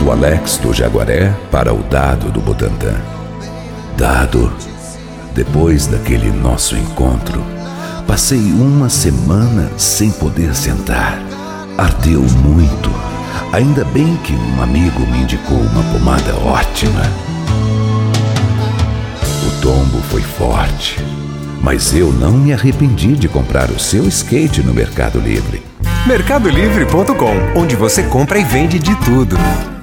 do Alex do Jaguaré para o Dado do Butantã. Dado, depois daquele nosso encontro, passei uma semana sem poder sentar. Ardeu muito. Ainda bem que um amigo me indicou uma pomada ótima. O tombo foi forte, mas eu não me arrependi de comprar o seu skate no Mercado Livre. Mercadolivre.com, onde você compra e vende de tudo.